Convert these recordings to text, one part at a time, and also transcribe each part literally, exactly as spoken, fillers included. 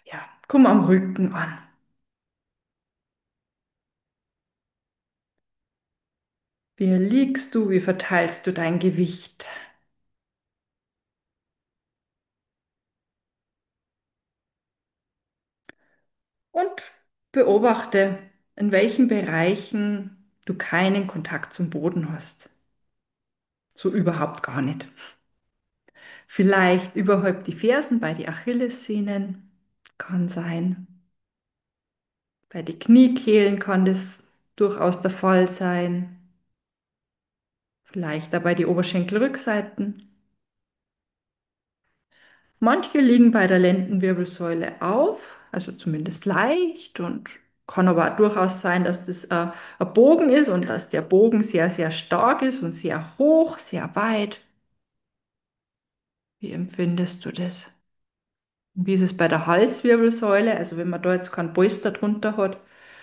Ja, komm am Rücken an. Wie liegst du? Wie verteilst du dein Gewicht? Und beobachte, in welchen Bereichen du keinen Kontakt zum Boden hast. So überhaupt gar nicht. Vielleicht überhalb die Fersen bei den Achillessehnen. Kann sein. Bei den Kniekehlen kann das durchaus der Fall sein. Vielleicht dabei die Oberschenkelrückseiten. Manche liegen bei der Lendenwirbelsäule auf, also zumindest leicht, und kann aber auch durchaus sein, dass das äh, ein Bogen ist und dass der Bogen sehr, sehr stark ist und sehr hoch, sehr weit. Wie empfindest du das? Und wie ist es bei der Halswirbelsäule? Also wenn man da jetzt keinen Polster drunter hat,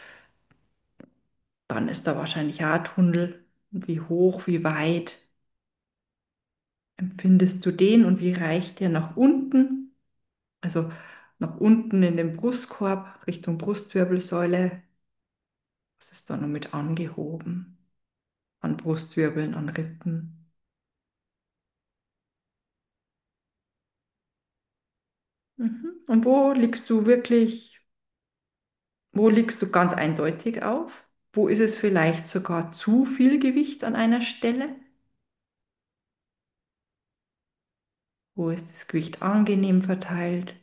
dann ist da wahrscheinlich auch ein Tunnel. Und wie hoch, wie weit empfindest du den und wie reicht der nach unten? Also nach unten in den Brustkorb, Richtung Brustwirbelsäule. Was ist da noch mit angehoben? An Brustwirbeln, an Rippen. Mhm. Und wo liegst du wirklich, wo liegst du ganz eindeutig auf? Wo ist es vielleicht sogar zu viel Gewicht an einer Stelle? Wo ist das Gewicht angenehm verteilt?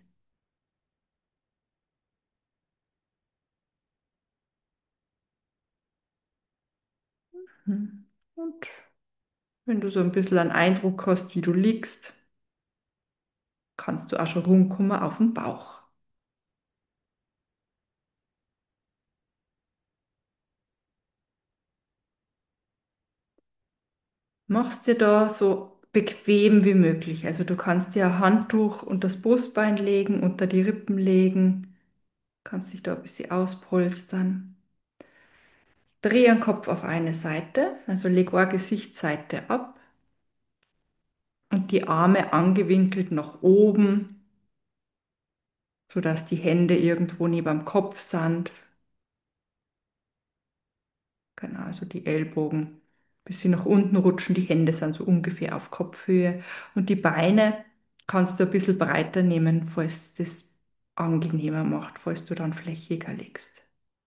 Mhm. Und wenn du so ein bisschen einen Eindruck hast, wie du liegst, kannst du auch schon rumkommen auf den Bauch. Mach's dir da so bequem wie möglich. Also du kannst dir ein Handtuch unter das Brustbein legen, unter die Rippen legen, kannst dich da ein bisschen auspolstern. Dreh den Kopf auf eine Seite, also leg eine Gesichtsseite ab und die Arme angewinkelt nach oben, sodass die Hände irgendwo neben dem Kopf sind. Genau, also die Ellbogen ein bisschen nach unten rutschen, die Hände sind so ungefähr auf Kopfhöhe und die Beine kannst du ein bisschen breiter nehmen, falls das angenehmer macht, falls du dann flächiger liegst.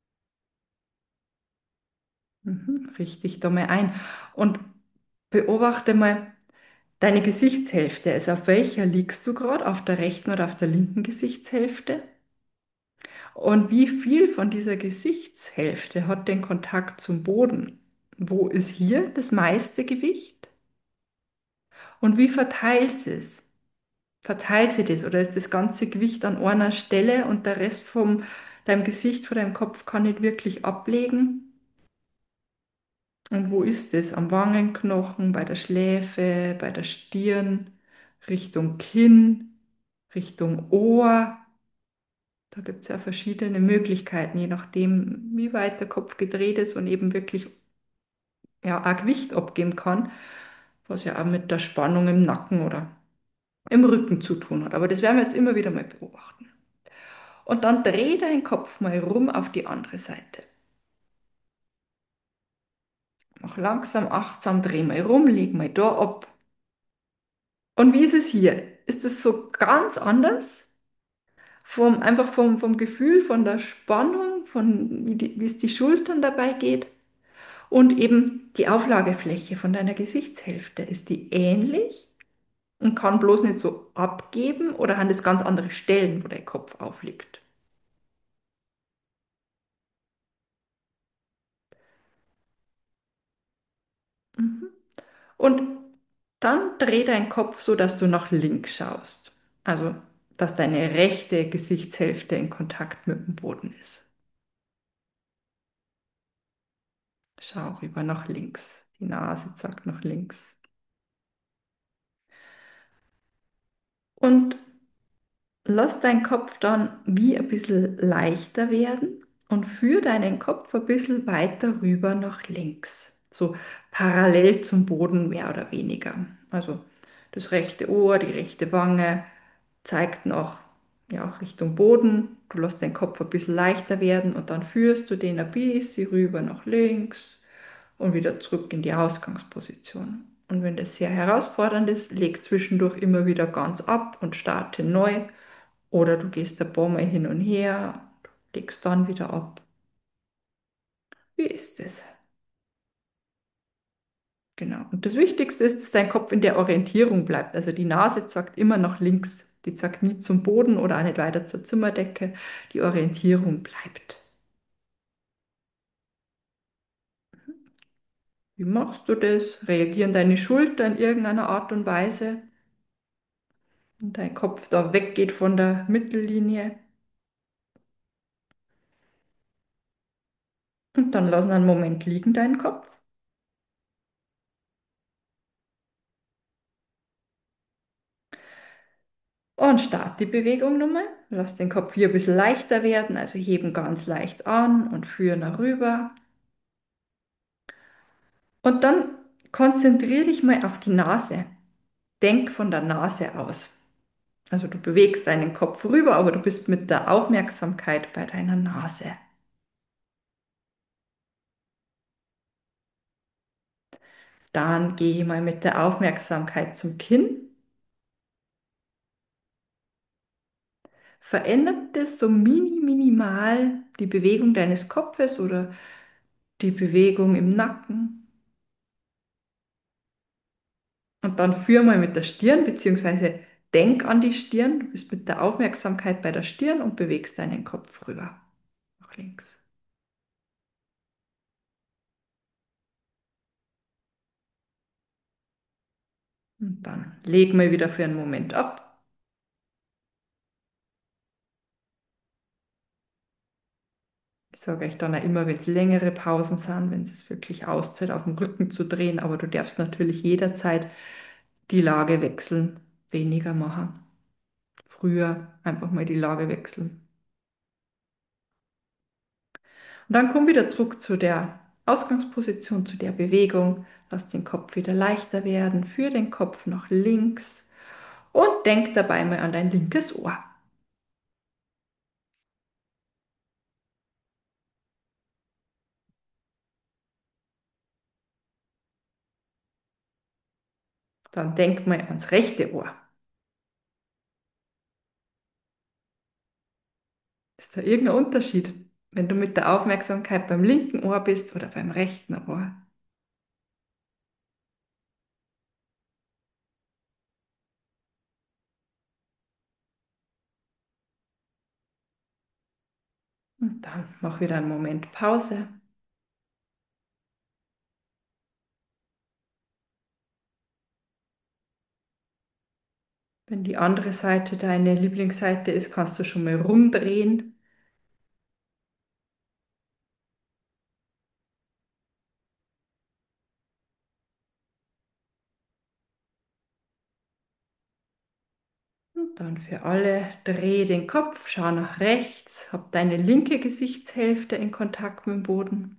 Mhm, richte dich da mal ein und beobachte mal deine Gesichtshälfte. Also auf welcher liegst du gerade? Auf der rechten oder auf der linken Gesichtshälfte? Und wie viel von dieser Gesichtshälfte hat den Kontakt zum Boden? Wo ist hier das meiste Gewicht? Und wie verteilt es? Verteilt sie das oder ist das ganze Gewicht an einer Stelle und der Rest von deinem Gesicht, von deinem Kopf kann nicht wirklich ablegen? Und wo ist es? Am Wangenknochen, bei der Schläfe, bei der Stirn, Richtung Kinn, Richtung Ohr? Da gibt es ja verschiedene Möglichkeiten, je nachdem, wie weit der Kopf gedreht ist und eben wirklich ja, auch Gewicht abgeben kann, was ja auch mit der Spannung im Nacken oder im Rücken zu tun hat. Aber das werden wir jetzt immer wieder mal beobachten. Und dann dreh deinen Kopf mal rum auf die andere Seite. Mach langsam, achtsam, dreh mal rum, leg mal da ab. Und wie ist es hier? Ist es so ganz anders? Vom, einfach vom, vom Gefühl, von der Spannung, von wie, die, wie es die Schultern dabei geht? Und eben die Auflagefläche von deiner Gesichtshälfte, ist die ähnlich und kann bloß nicht so abgeben oder haben das ganz andere Stellen, wo der Kopf aufliegt? Mhm. Und dann dreh deinen Kopf so, dass du nach links schaust. Also, dass deine rechte Gesichtshälfte in Kontakt mit dem Boden ist. Schau rüber nach links. Die Nase zeigt nach links. Und lass deinen Kopf dann wie ein bisschen leichter werden und führ deinen Kopf ein bisschen weiter rüber nach links. So parallel zum Boden mehr oder weniger. Also das rechte Ohr, die rechte Wange zeigt nach ja, Richtung Boden. Du lässt den Kopf ein bisschen leichter werden und dann führst du den ein bisschen rüber nach links und wieder zurück in die Ausgangsposition. Und wenn das sehr herausfordernd ist, leg zwischendurch immer wieder ganz ab und starte neu. Oder du gehst ein paar Mal hin und her, legst dann wieder ab. Wie ist es? Genau. Und das Wichtigste ist, dass dein Kopf in der Orientierung bleibt. Also die Nase zeigt immer nach links. Die zeigt nie zum Boden oder auch nicht weiter zur Zimmerdecke. Die Orientierung bleibt. Wie machst du das? Reagieren deine Schultern in irgendeiner Art und Weise? Und dein Kopf da weggeht von der Mittellinie? Und dann lass ihn einen Moment liegen, deinen Kopf. Und start die Bewegung nochmal. Lass den Kopf hier ein bisschen leichter werden, also heben ganz leicht an und führen nach rüber. Und dann konzentriere dich mal auf die Nase. Denk von der Nase aus. Also du bewegst deinen Kopf rüber, aber du bist mit der Aufmerksamkeit bei deiner Nase. Dann gehe mal mit der Aufmerksamkeit zum Kinn. Verändert es so mini, minimal die Bewegung deines Kopfes oder die Bewegung im Nacken? Und dann führ mal mit der Stirn, beziehungsweise denk an die Stirn. Du bist mit der Aufmerksamkeit bei der Stirn und bewegst deinen Kopf rüber nach links. Und dann leg mal wieder für einen Moment ab. Ich sage euch dann auch immer, wenn es längere Pausen sind, wenn es wirklich auszahlt, auf dem Rücken zu drehen, aber du darfst natürlich jederzeit die Lage wechseln, weniger machen. Früher einfach mal die Lage wechseln. Und dann komm wieder zurück zu der Ausgangsposition, zu der Bewegung. Lass den Kopf wieder leichter werden. Führ den Kopf nach links und denk dabei mal an dein linkes Ohr. Dann denk mal ans rechte Ohr. Ist da irgendein Unterschied, wenn du mit der Aufmerksamkeit beim linken Ohr bist oder beim rechten Ohr? Und dann mach wieder einen Moment Pause. Wenn die andere Seite deine Lieblingsseite ist, kannst du schon mal rumdrehen. Und dann für alle, dreh den Kopf, schau nach rechts, hab deine linke Gesichtshälfte in Kontakt mit dem Boden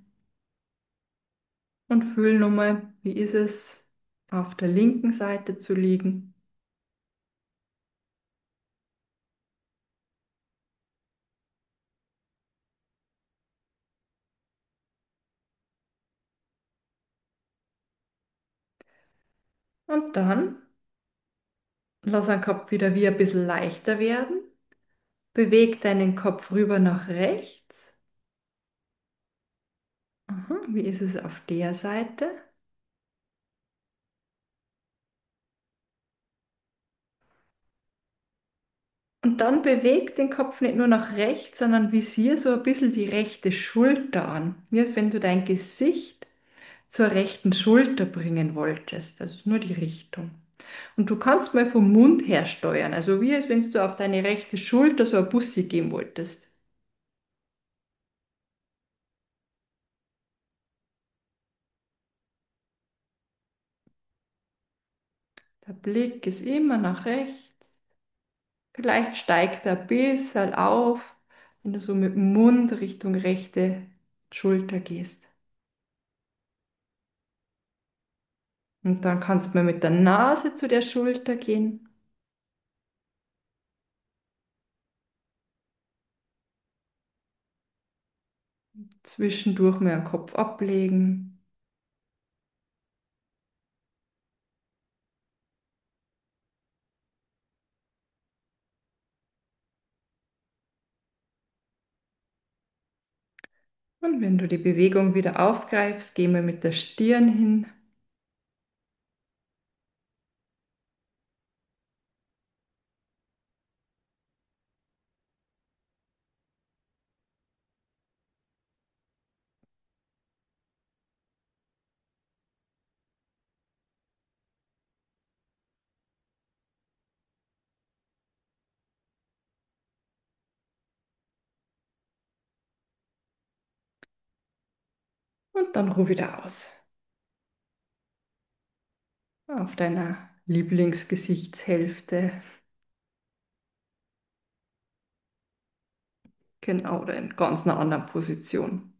und fühl nochmal, wie ist es, auf der linken Seite zu liegen. Und dann lass den Kopf wieder wie ein bisschen leichter werden. Beweg deinen Kopf rüber nach rechts. Aha, wie ist es auf der Seite? Und dann beweg den Kopf nicht nur nach rechts, sondern visier so ein bisschen die rechte Schulter an. Wie als wenn du dein Gesicht zur rechten Schulter bringen wolltest. Also nur die Richtung. Und du kannst mal vom Mund her steuern. Also wie als wenn du auf deine rechte Schulter so ein Bussi geben wolltest. Der Blick ist immer nach rechts. Vielleicht steigt er ein bisschen auf, wenn du so mit dem Mund Richtung rechte Schulter gehst. Und dann kannst du mal mit der Nase zu der Schulter gehen. Zwischendurch mal den Kopf ablegen. Und wenn du die Bewegung wieder aufgreifst, geh mal mit der Stirn hin. Und dann ruh wieder aus. Auf deiner Lieblingsgesichtshälfte. Genau, oder in ganz einer anderen Position.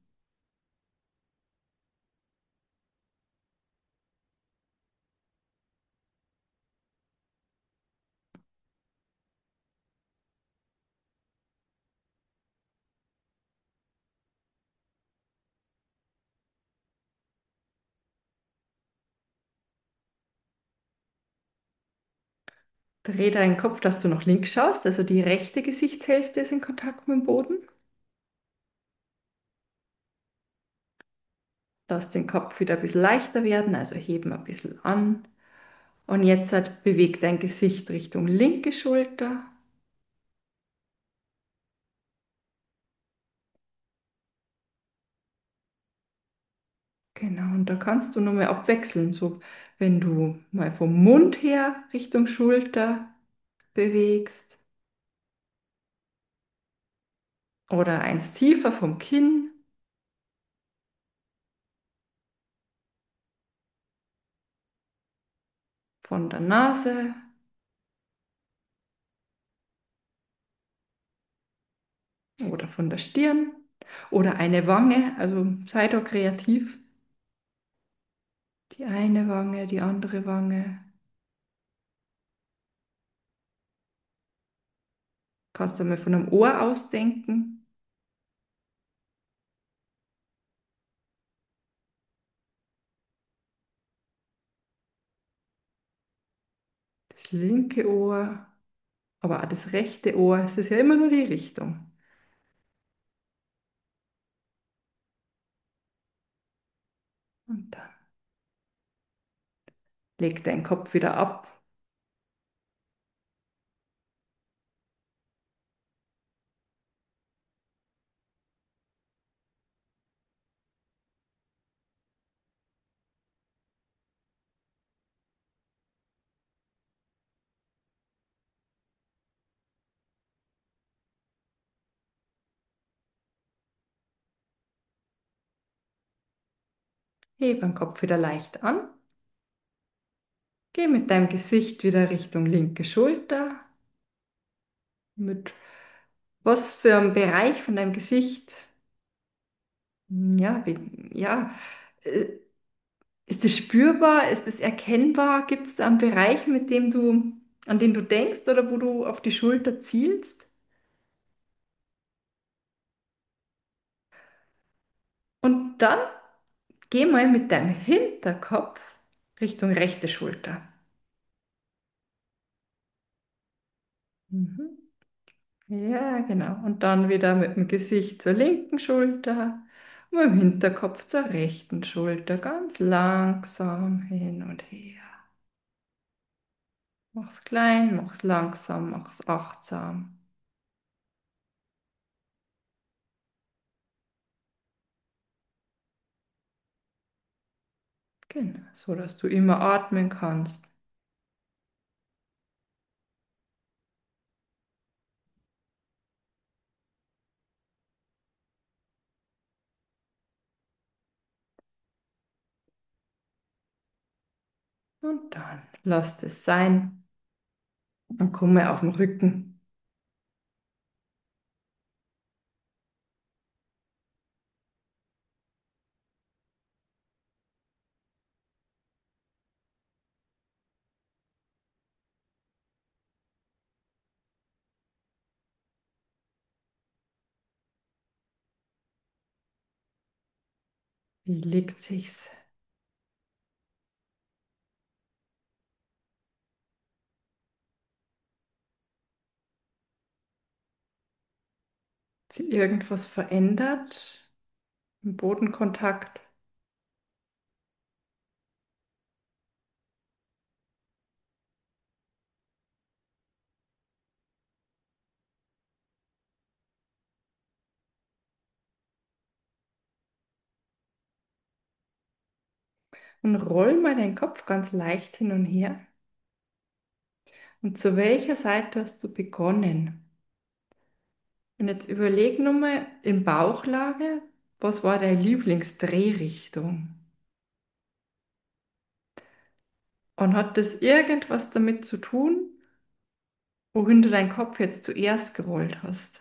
Dreh deinen Kopf, dass du nach links schaust, also die rechte Gesichtshälfte ist in Kontakt mit dem Boden. Lass den Kopf wieder ein bisschen leichter werden, also heben ein bisschen an. Und jetzt halt beweg dein Gesicht Richtung linke Schulter. Genau, und da kannst du nochmal abwechseln. So, wenn du mal vom Mund her Richtung Schulter bewegst oder eins tiefer vom Kinn, von der Nase oder von der Stirn oder eine Wange. Also sei da kreativ. Die eine Wange, die andere Wange. Kannst du mal von einem Ohr ausdenken. Das linke Ohr, aber auch das rechte Ohr. Es ist ja immer nur die Richtung. Und dann leg deinen Kopf wieder ab. Heb den Kopf wieder leicht an. Geh mit deinem Gesicht wieder Richtung linke Schulter. Mit was für einem Bereich von deinem Gesicht, ja, wie, ja, äh, ist es spürbar? Ist es erkennbar? Gibt es da einen Bereich, mit dem du, an den du denkst oder wo du auf die Schulter zielst? Und dann geh mal mit deinem Hinterkopf Richtung rechte Schulter. Mhm. Ja, genau. Und dann wieder mit dem Gesicht zur linken Schulter und mit dem Hinterkopf zur rechten Schulter. Ganz langsam hin und her. Mach's klein, mach's langsam, mach's achtsam. Genau, so dass du immer atmen kannst. Und dann lass es sein und komme auf den Rücken. Wie legt sich's? Hat sie irgendwas verändert im Bodenkontakt? Und roll mal deinen Kopf ganz leicht hin und her. Und zu welcher Seite hast du begonnen? Und jetzt überleg nochmal in Bauchlage, was war deine Lieblingsdrehrichtung? Und hat das irgendwas damit zu tun, wohin du deinen Kopf jetzt zuerst gerollt hast?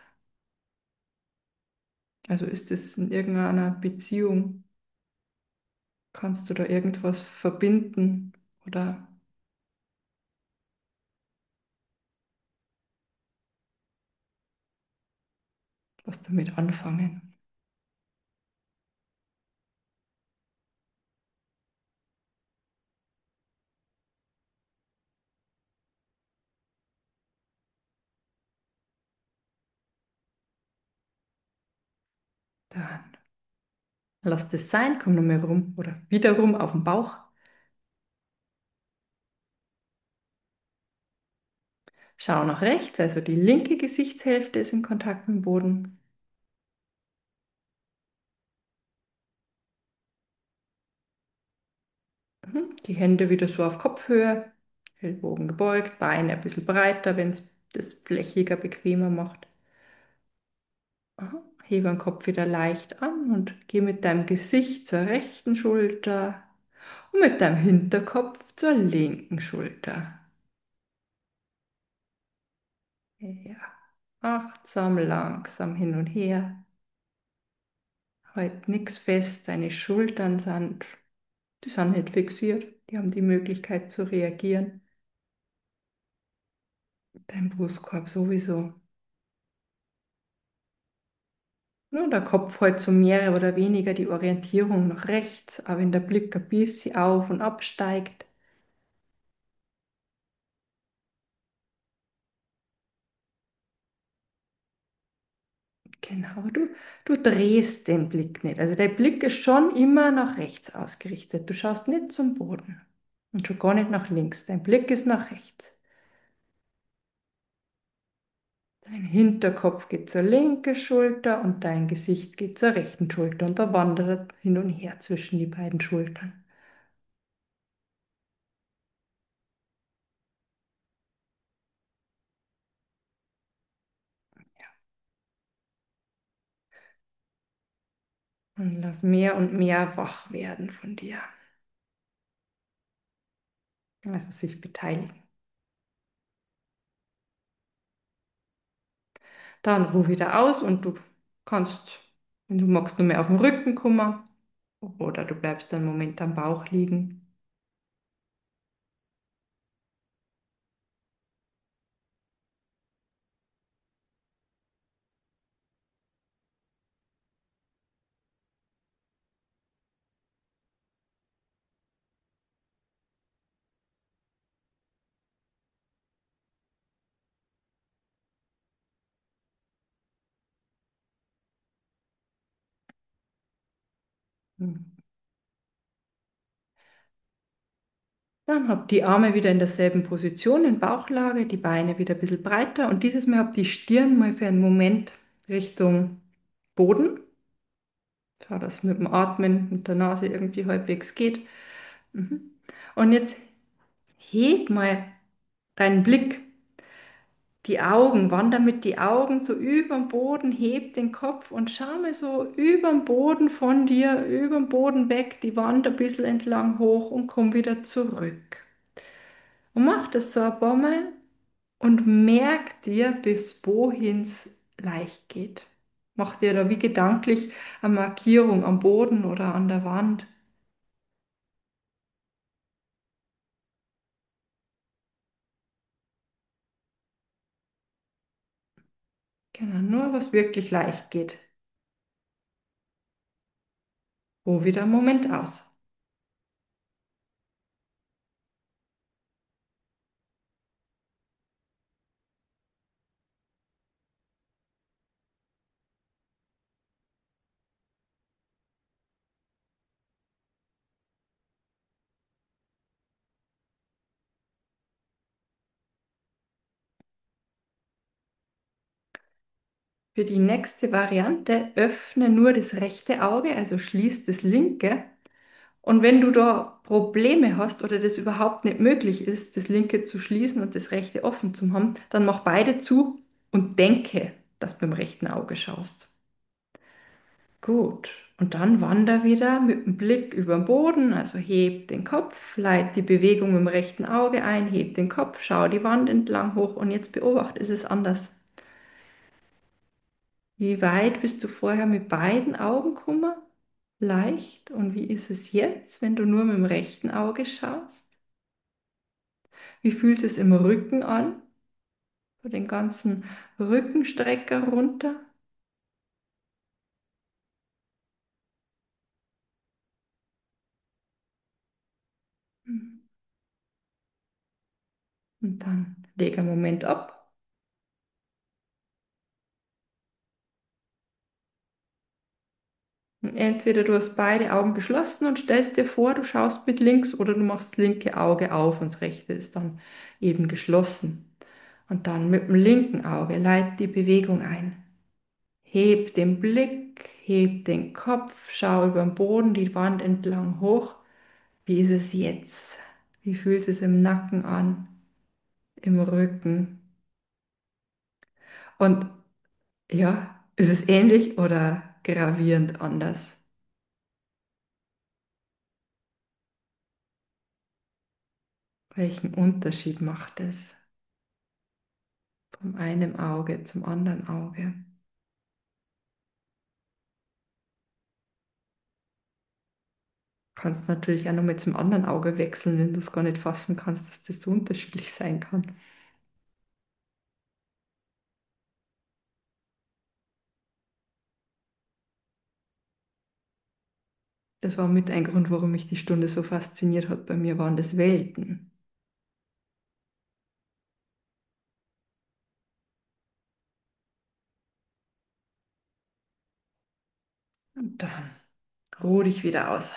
Also ist es in irgendeiner Beziehung? Kannst du da irgendwas verbinden oder was damit anfangen? Dann lass das sein, komm nochmal rum oder wieder rum auf den Bauch. Schau nach rechts, also die linke Gesichtshälfte ist in Kontakt mit dem Boden. Mhm. Die Hände wieder so auf Kopfhöhe, Ellbogen gebeugt, Beine ein bisschen breiter, wenn es das flächiger, bequemer macht. Aha. Hebe den Kopf wieder leicht an und geh mit deinem Gesicht zur rechten Schulter und mit deinem Hinterkopf zur linken Schulter. Ja, achtsam, langsam hin und her. Halt nichts fest, deine Schultern sind, die sind nicht fixiert, die haben die Möglichkeit zu reagieren. Dein Brustkorb sowieso. Nur der Kopf halt so mehr oder weniger die Orientierung nach rechts, aber wenn der Blick ein bisschen auf und absteigt. Genau, aber du, du drehst den Blick nicht. Also der Blick ist schon immer nach rechts ausgerichtet. Du schaust nicht zum Boden und schon gar nicht nach links. Dein Blick ist nach rechts. Dein Hinterkopf geht zur linken Schulter und dein Gesicht geht zur rechten Schulter und da wandert er hin und her zwischen die beiden Schultern. Und lass mehr und mehr wach werden von dir. Also sich beteiligen. Dann ruh wieder aus und du kannst, wenn du magst, nur mehr auf den Rücken kommen oder du bleibst einen Moment am Bauch liegen. Hm. Dann hab die Arme wieder in derselben Position, in Bauchlage, die Beine wieder ein bisschen breiter und dieses Mal hab die Stirn mal für einen Moment Richtung Boden. Schau, dass mit dem Atmen mit der Nase irgendwie halbwegs geht. Mhm. Und jetzt heb mal deinen Blick, die Augen, wander mit die Augen so über den Boden, heb den Kopf und schau mal so über den Boden von dir, über den Boden weg, die Wand ein bisschen entlang hoch und komm wieder zurück. Und mach das so ein paar Mal und merk dir, bis wohin es leicht geht. Mach dir da wie gedanklich eine Markierung am Boden oder an der Wand. Genau, nur was wirklich leicht geht. Ruh wieder einen Moment aus. Für die nächste Variante öffne nur das rechte Auge, also schließ das linke. Und wenn du da Probleme hast oder das überhaupt nicht möglich ist, das linke zu schließen und das rechte offen zu haben, dann mach beide zu und denke, dass du beim rechten Auge schaust. Gut. Und dann wander wieder mit dem Blick über den Boden, also heb den Kopf, leit die Bewegung mit dem rechten Auge ein, heb den Kopf, schau die Wand entlang hoch und jetzt beobachte, ist es anders. Wie weit bist du vorher mit beiden Augen gekommen? Leicht. Und wie ist es jetzt, wenn du nur mit dem rechten Auge schaust? Wie fühlt es im Rücken an? So den ganzen Rückenstrecker runter. Und dann leg einen Moment ab. Und entweder du hast beide Augen geschlossen und stellst dir vor, du schaust mit links oder du machst das linke Auge auf und das rechte ist dann eben geschlossen. Und dann mit dem linken Auge leit die Bewegung ein. Heb den Blick, heb den Kopf, schau über den Boden, die Wand entlang hoch. Wie ist es jetzt? Wie fühlt es im Nacken an, im Rücken? Und ja, ist es ähnlich oder gravierend anders? Welchen Unterschied macht es vom einen Auge zum anderen Auge? Kannst natürlich auch noch mit zum anderen Auge wechseln, wenn du es gar nicht fassen kannst, dass das so unterschiedlich sein kann. Das war mit ein Grund, warum mich die Stunde so fasziniert hat. Bei mir waren das Welten. Und dann ruh dich wieder aus.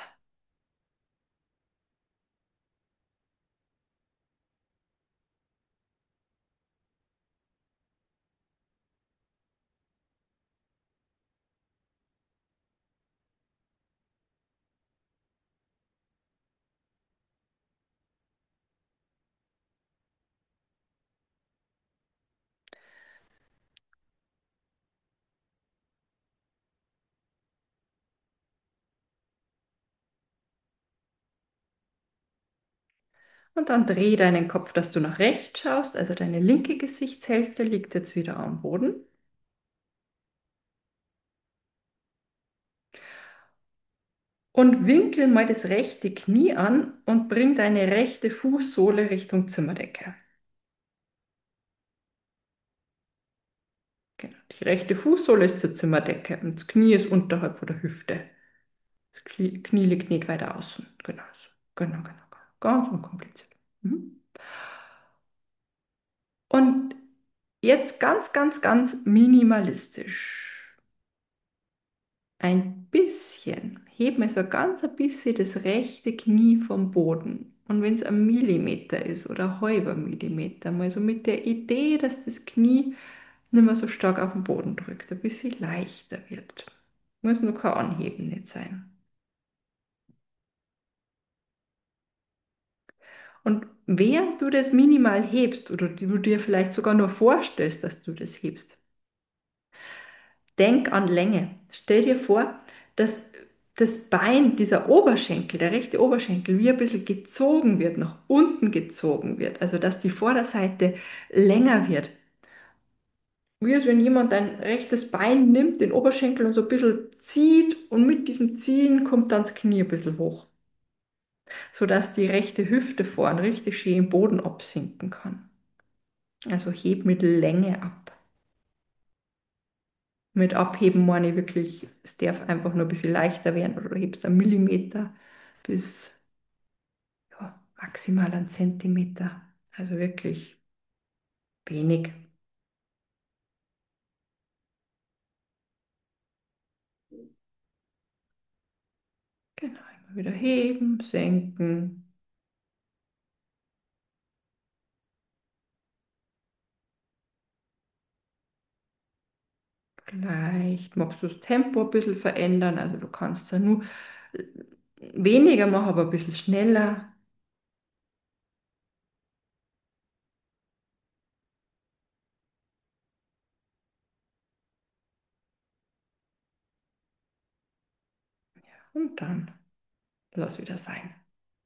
Und dann dreh deinen Kopf, dass du nach rechts schaust. Also deine linke Gesichtshälfte liegt jetzt wieder am Boden. Und winkel mal das rechte Knie an und bring deine rechte Fußsohle Richtung Zimmerdecke. Genau. Die rechte Fußsohle ist zur Zimmerdecke und das Knie ist unterhalb von der Hüfte. Das Knie, Knie liegt nicht weiter außen. Genau so. Genau, genau, genau. Ganz unkompliziert. Mhm. Und jetzt ganz, ganz, ganz minimalistisch. Ein bisschen, heb mal so ganz ein bisschen das rechte Knie vom Boden. Und wenn es ein Millimeter ist oder ein halber Millimeter, mal so mit der Idee, dass das Knie nicht mehr so stark auf den Boden drückt, ein bisschen leichter wird. Muss nur kein Anheben nicht sein. Und während du das minimal hebst oder du dir vielleicht sogar nur vorstellst, dass du das hebst, denk an Länge. Stell dir vor, dass das Bein, dieser Oberschenkel, der rechte Oberschenkel, wie ein bisschen gezogen wird, nach unten gezogen wird. Also dass die Vorderseite länger wird. Wie es, wenn jemand dein rechtes Bein nimmt, den Oberschenkel und so ein bisschen zieht und mit diesem Ziehen kommt dann das Knie ein bisschen hoch, sodass die rechte Hüfte vorn richtig schön im Boden absinken kann. Also heb mit Länge ab. Mit Abheben meine ich wirklich, es darf einfach nur ein bisschen leichter werden oder du hebst einen Millimeter bis ja, maximal einen Zentimeter. Also wirklich wenig. Genau, immer wieder heben, senken. Vielleicht magst du das Tempo ein bisschen verändern. Also du kannst ja nur äh, weniger machen, aber ein bisschen schneller. Und dann lass wieder sein.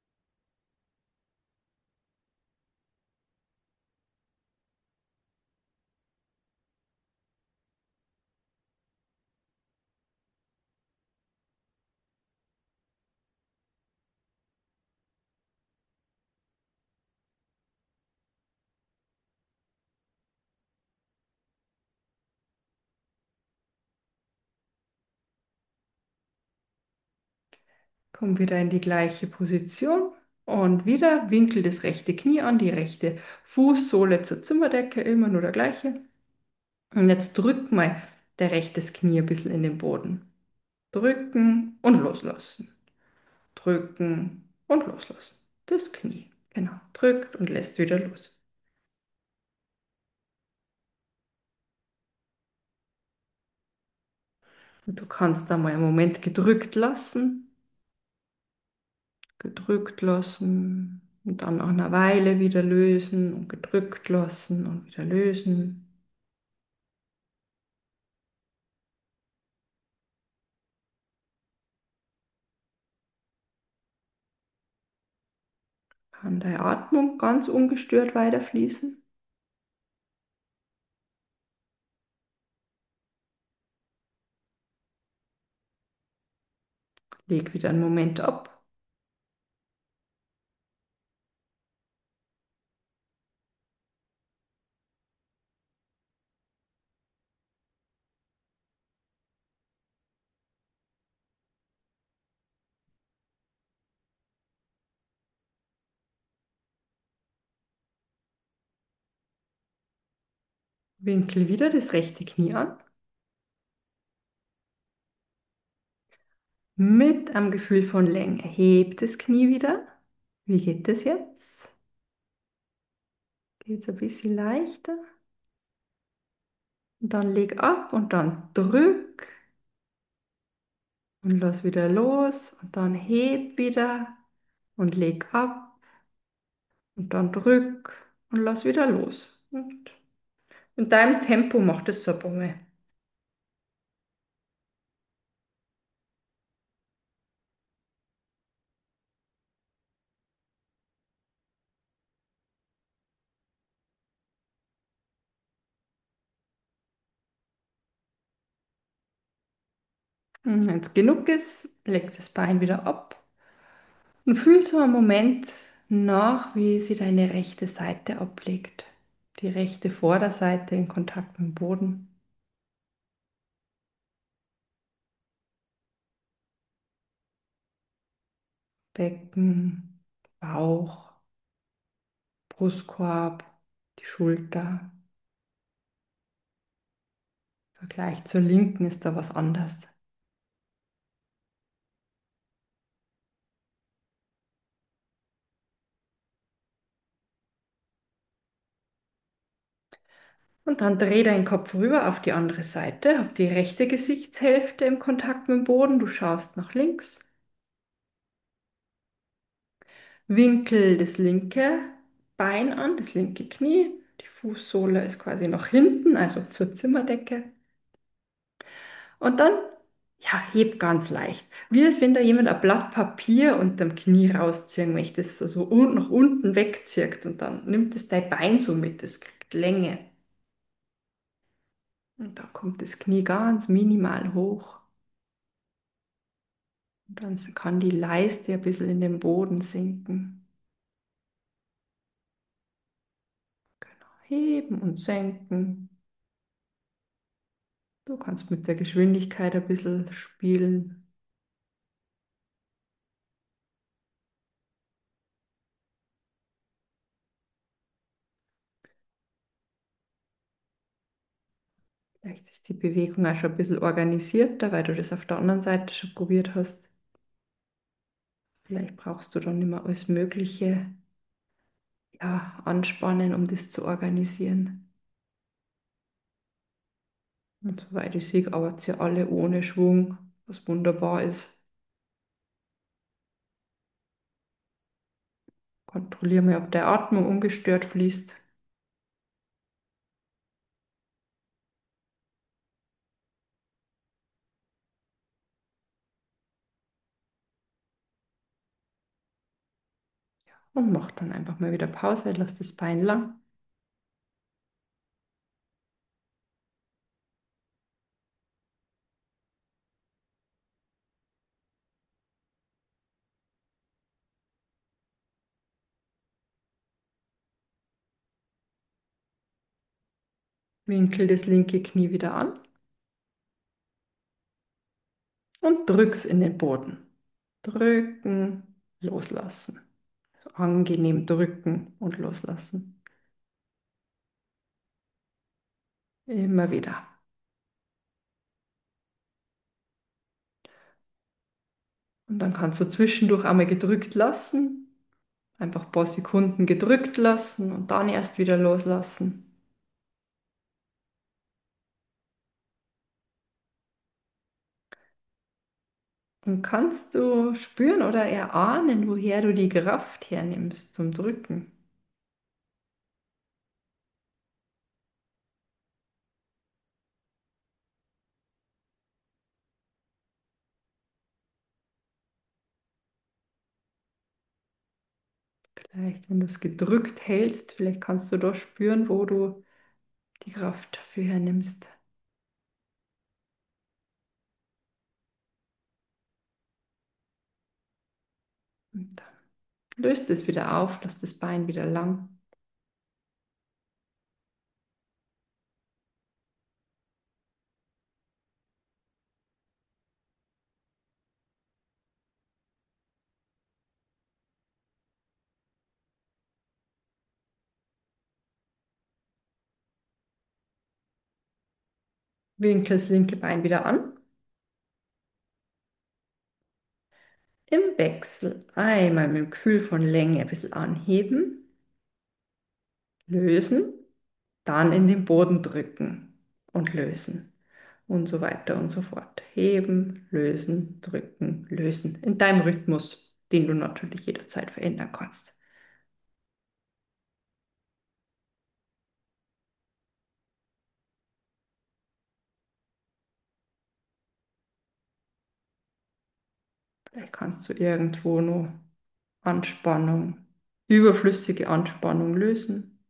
Komm wieder in die gleiche Position und wieder winkel das rechte Knie an, die rechte Fußsohle zur Zimmerdecke, immer nur der gleiche. Und jetzt drück mal der rechtes Knie ein bisschen in den Boden. Drücken und loslassen. Drücken und loslassen. Das Knie. Genau. Drückt und lässt wieder los. Und du kannst da mal einen Moment gedrückt lassen, gedrückt lassen und dann nach einer Weile wieder lösen und gedrückt lassen und wieder lösen. Kann deine Atmung ganz ungestört weiter fließen. Leg wieder einen Moment ab. Winkel wieder das rechte Knie an. Mit einem Gefühl von Länge. Heb das Knie wieder. Wie geht das jetzt? Geht es ein bisschen leichter? Und dann leg ab und dann drück und lass wieder los und dann heb wieder und leg ab und dann drück und lass wieder los. Und in deinem Tempo mach das so ein paar Mal. Und wenn es genug ist, leg das Bein wieder ab und fühl so einen Moment nach, wie sie deine rechte Seite ablegt. Die rechte Vorderseite in Kontakt mit dem Boden. Becken, Bauch, Brustkorb, die Schulter. Im Vergleich zur linken ist da was anders. Und dann dreh deinen Kopf rüber auf die andere Seite, hab die rechte Gesichtshälfte im Kontakt mit dem Boden. Du schaust nach links. Winkel das linke Bein an, das linke Knie. Die Fußsohle ist quasi nach hinten, also zur Zimmerdecke. Und dann, ja, heb ganz leicht. Wie als wenn da jemand ein Blatt Papier unterm Knie rausziehen möchte, das so un nach unten wegzieht. Und dann nimmt es dein Bein so mit, das kriegt Länge. Und dann kommt das Knie ganz minimal hoch. Und dann kann die Leiste ein bisschen in den Boden sinken. Genau. Heben und senken. Du kannst mit der Geschwindigkeit ein bisschen spielen. Vielleicht ist die Bewegung auch schon ein bisschen organisierter, weil du das auf der anderen Seite schon probiert hast. Vielleicht brauchst du dann immer alles Mögliche, ja, anspannen, um das zu organisieren. Und soweit ich sehe, arbeitet sie alle ohne Schwung, was wunderbar ist. Kontrolliere mal, ob der Atmung ungestört fließt. Und mach dann einfach mal wieder Pause, lass das Bein lang. Winkel das linke Knie wieder an und drück's in den Boden. Drücken, loslassen. Angenehm drücken und loslassen. Immer wieder. Und dann kannst du zwischendurch einmal gedrückt lassen. Einfach ein paar Sekunden gedrückt lassen und dann erst wieder loslassen. Und kannst du spüren oder erahnen, woher du die Kraft hernimmst zum Drücken? Vielleicht, wenn du es gedrückt hältst, vielleicht kannst du da spüren, wo du die Kraft dafür hernimmst. Und dann löst es wieder auf, lass das Bein wieder lang. Winkel das linke Bein wieder an. Im Wechsel einmal mit dem Gefühl von Länge ein bisschen anheben, lösen, dann in den Boden drücken und lösen und so weiter und so fort. Heben, lösen, drücken, lösen. In deinem Rhythmus, den du natürlich jederzeit verändern kannst. Vielleicht kannst du irgendwo noch Anspannung, überflüssige Anspannung lösen.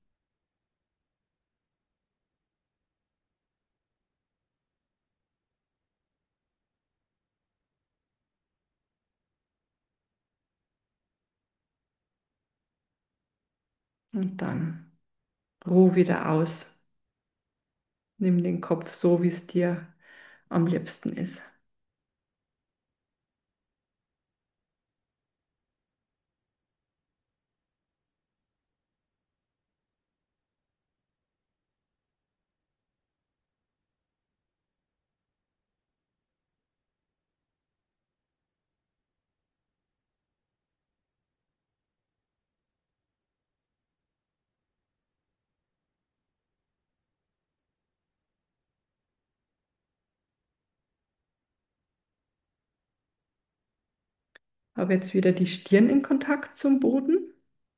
Und dann ruh wieder aus. Nimm den Kopf so, wie es dir am liebsten ist. Habe jetzt wieder die Stirn in Kontakt zum Boden.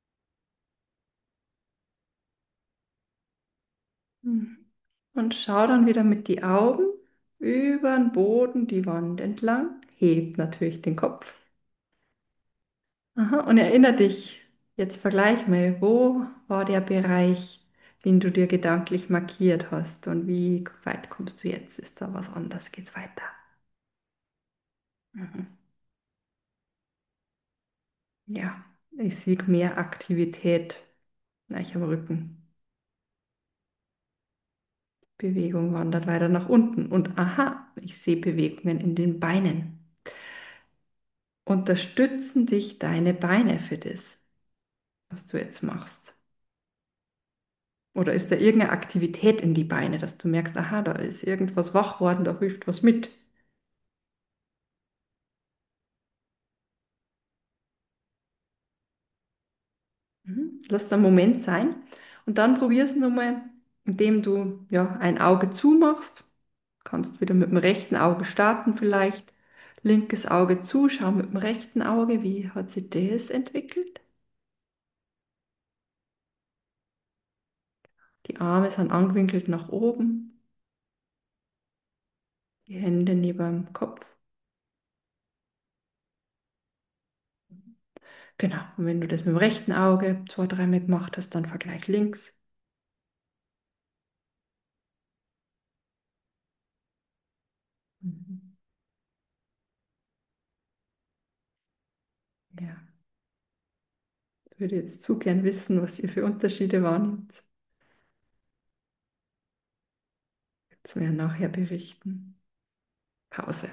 Hm. Und schau dann wieder mit die Augen über den Boden, die Wand entlang. Heb natürlich den Kopf. Aha, und erinnere dich, jetzt vergleich mal, wo war der Bereich, den du dir gedanklich markiert hast und wie weit kommst du jetzt? Ist da was anders? Geht's weiter? Mhm. Ja, ich sehe mehr Aktivität gleich am Rücken. Bewegung wandert weiter nach unten. Und aha, ich sehe Bewegungen in den Beinen. Unterstützen dich deine Beine für das, was du jetzt machst? Oder ist da irgendeine Aktivität in die Beine, dass du merkst, aha, da ist irgendwas wach worden, da hilft was mit? Mhm. Lass einen Moment sein und dann probier's nochmal, indem du ja ein Auge zumachst. Kannst wieder mit dem rechten Auge starten vielleicht. Linkes Auge zu, schau mit dem rechten Auge, wie hat sich das entwickelt? Die Arme sind angewinkelt nach oben, die Hände neben dem Kopf. Genau, und wenn du das mit dem rechten Auge zwei, dreimal gemacht hast, dann vergleich links. Mhm. Ja, ich würde jetzt zu gern wissen, was ihr für Unterschiede wahrnimmt. Jetzt mir nachher berichten. Pause.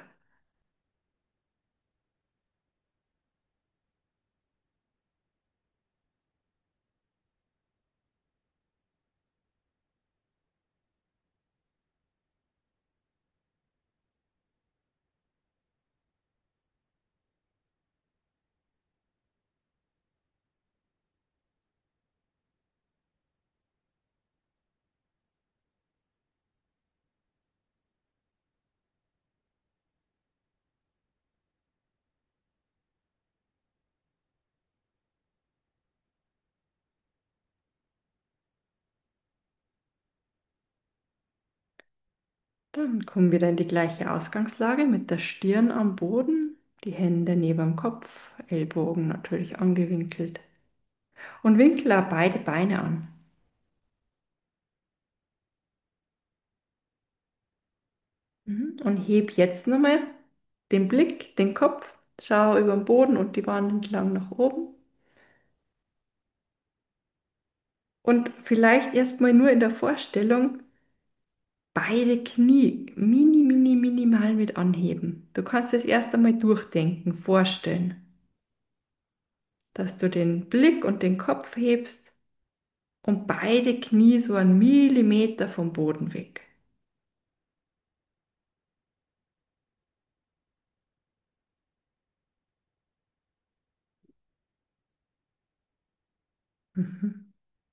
Dann kommen wir wieder in die gleiche Ausgangslage mit der Stirn am Boden, die Hände neben dem Kopf, Ellbogen natürlich angewinkelt. Und winkel auch beide Beine an. Mhm. Und heb jetzt nochmal den Blick, den Kopf, schau über den Boden und die Wand entlang nach oben. Und vielleicht erstmal nur in der Vorstellung beide Knie mini, mini, minimal mit anheben. Du kannst es erst einmal durchdenken, vorstellen, dass du den Blick und den Kopf hebst und beide Knie so einen Millimeter vom Boden weg. Mhm.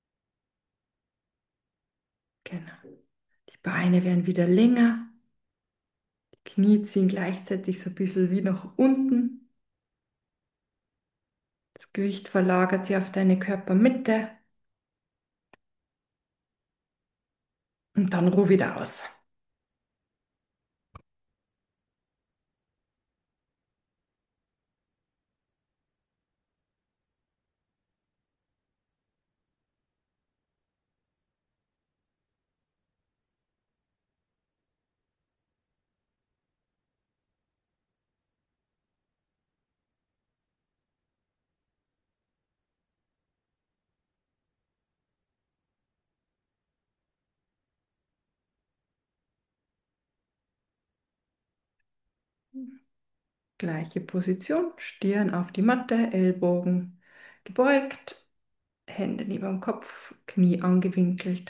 Genau. Die Beine werden wieder länger, die Knie ziehen gleichzeitig so ein bisschen wie nach unten. Das Gewicht verlagert sich auf deine Körpermitte und dann ruh wieder aus. Gleiche Position, Stirn auf die Matte, Ellbogen gebeugt, Hände neben dem Kopf, Knie angewinkelt.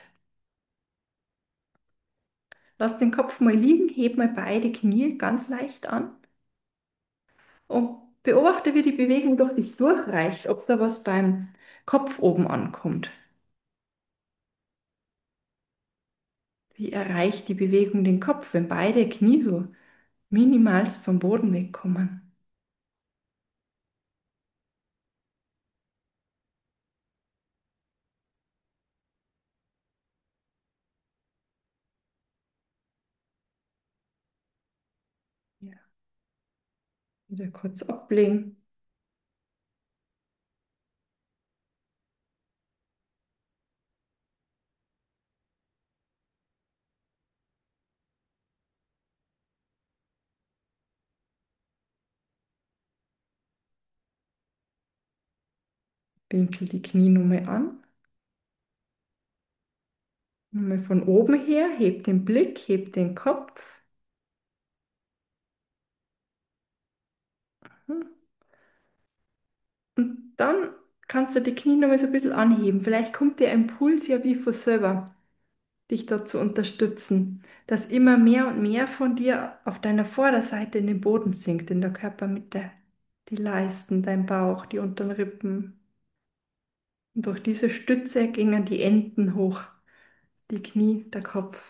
Lass den Kopf mal liegen, heb mal beide Knie ganz leicht an und beobachte, wie die Bewegung durch dich durchreicht, ob da was beim Kopf oben ankommt. Wie erreicht die Bewegung den Kopf, wenn beide Knie so minimalst vom Boden wegkommen? Ja. Wieder kurz ablegen, winkel die Knie nochmal an. Mal von oben her, heb den Blick, heb den Kopf. Hm. Und dann kannst du die Knie noch mal so ein bisschen anheben. Vielleicht kommt der Impuls ja wie von selber, dich dort zu unterstützen, dass immer mehr und mehr von dir auf deiner Vorderseite in den Boden sinkt, in der Körpermitte. Die Leisten, dein Bauch, die unteren Rippen. Und durch diese Stütze gingen die Enden hoch, die Knie, der Kopf.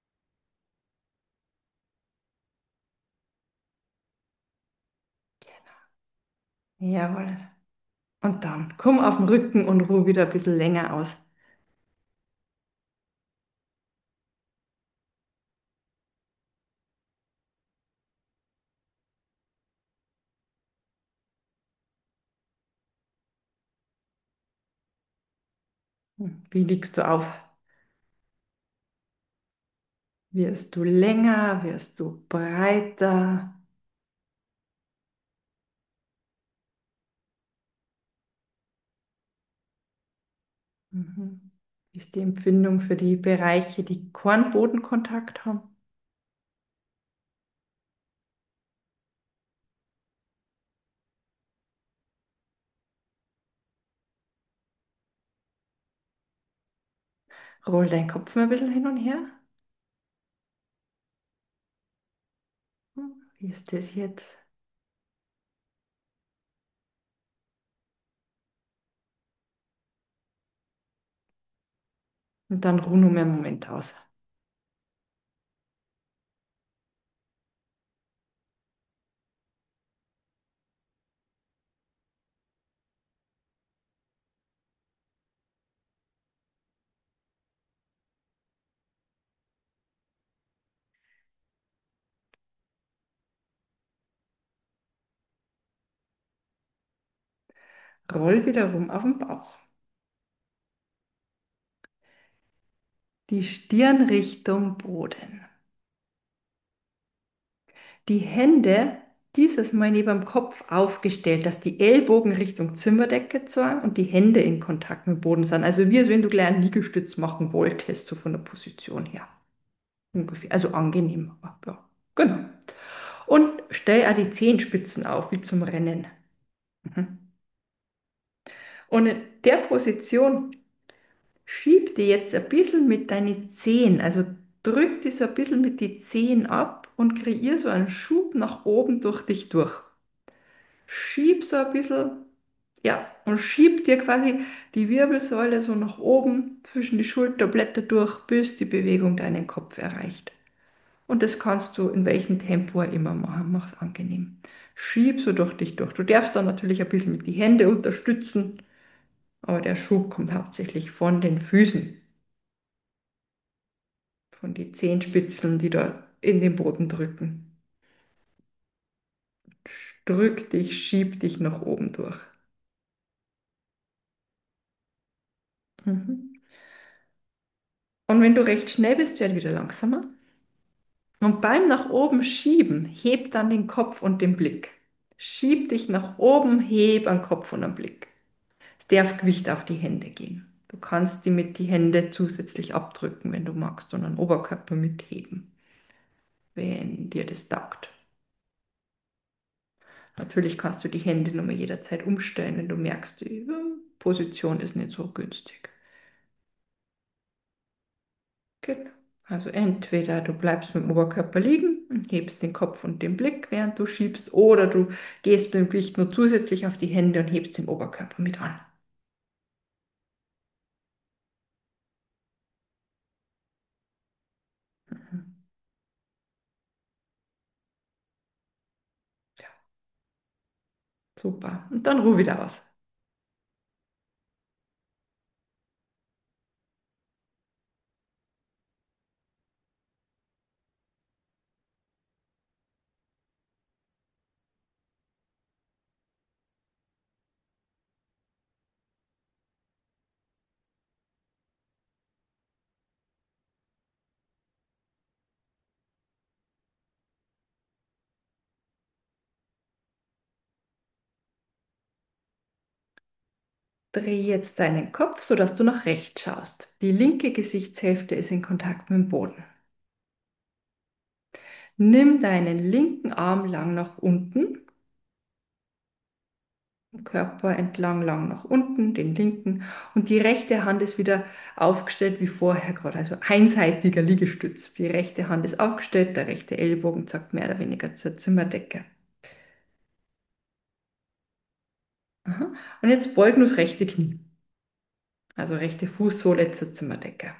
Jawohl. Und dann komm auf den Rücken und ruh wieder ein bisschen länger aus. Hm, wie liegst du auf? Wirst du länger? Wirst du breiter? Mhm. Wie ist die Empfindung für die Bereiche, die keinen Bodenkontakt haben? Roll deinen Kopf mal ein bisschen hin und her. Hm, wie ist das jetzt? Und dann ruh nur mehr einen Moment aus. Roll wieder rum auf den Bauch. Die Stirn Richtung Boden. Die Hände dieses Mal neben dem Kopf aufgestellt, dass die Ellbogen Richtung Zimmerdecke zeigen und die Hände in Kontakt mit dem Boden sind. Also wie als wenn du gleich einen Liegestütz machen wolltest, so von der Position her. Ungefähr. Also angenehm. Ja, genau. Und stell auch die Zehenspitzen auf, wie zum Rennen. Mhm. Und in der Position schieb die jetzt ein bisschen mit deinen Zehen, also drück die so ein bisschen mit den Zehen ab und kreier so einen Schub nach oben durch dich durch. Schieb so ein bisschen, ja, und schieb dir quasi die Wirbelsäule so nach oben zwischen die Schulterblätter durch, bis die Bewegung deinen Kopf erreicht. Und das kannst du in welchem Tempo auch immer machen, mach's angenehm. Schieb so durch dich durch. Du darfst dann natürlich ein bisschen mit die Hände unterstützen, aber der Schub kommt hauptsächlich von den Füßen, von den Zehenspitzen, die da in den Boden drücken. Drück dich, schieb dich nach oben durch. Mhm. Und wenn du recht schnell bist, werd wieder langsamer. Und beim nach oben schieben, heb dann den Kopf und den Blick. Schieb dich nach oben, heb an Kopf und an Blick. Es darf Gewicht auf die Hände gehen. Du kannst die mit die Hände zusätzlich abdrücken, wenn du magst, und den Oberkörper mitheben, wenn dir das taugt. Natürlich kannst du die Hände nochmal jederzeit umstellen, wenn du merkst, die äh, Position ist nicht so günstig. Genau. Also entweder du bleibst mit dem Oberkörper liegen und hebst den Kopf und den Blick, während du schiebst, oder du gehst mit dem Gewicht nur zusätzlich auf die Hände und hebst den Oberkörper mit an. Mhm. Ja, super. Und dann ruh wieder aus. Dreh jetzt deinen Kopf, sodass du nach rechts schaust. Die linke Gesichtshälfte ist in Kontakt mit dem Boden. Nimm deinen linken Arm lang nach unten, Körper entlang lang nach unten, den linken, und die rechte Hand ist wieder aufgestellt wie vorher gerade, also einseitiger Liegestütz. Die rechte Hand ist aufgestellt, der rechte Ellbogen zeigt mehr oder weniger zur Zimmerdecke. Aha. Und jetzt beug nur das rechte Knie, also rechte Fußsohle zur Zimmerdecke.